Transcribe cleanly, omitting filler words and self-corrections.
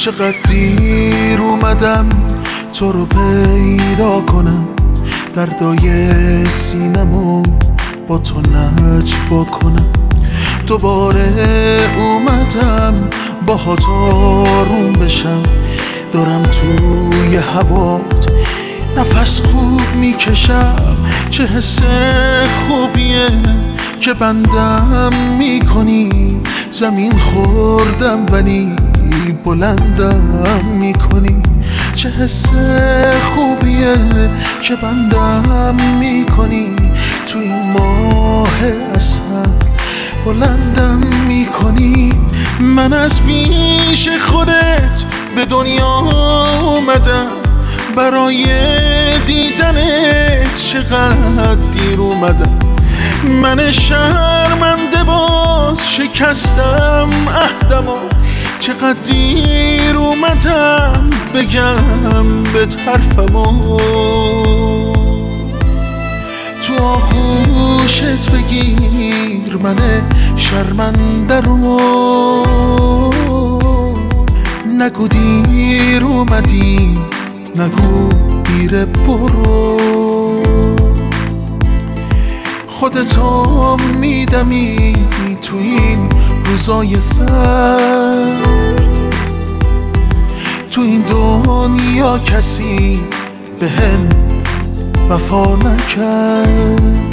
چقدر دیر اومدم تو رو پیدا کنم، دردای سینمو با تو نجوا کنم. دوباره اومدم با خاط آروم بشم، دارم توی هوات نفس خوب میکشم. چه حس خوبیه که بندم میکنی، زمین خوردم ولی بلندم میکنی. چه حس خوبیه که بندم میکنی، تو این ماه اصل بلندم میکنی. من از پیش خودت به دنیا اومدم، برای دیدنت چقدر دیر اومدم. من شرمنده باز شکستم عهدمو، چقدر دیر اومدم بگم به حرفمو. تو آغوشت بگیر من شرمنده رو، نگو دیر اومدی، نگو دیر برو. خودتو میدمی تو این روزای سرد، تو این دنیا کسی بهم وفا نکرد.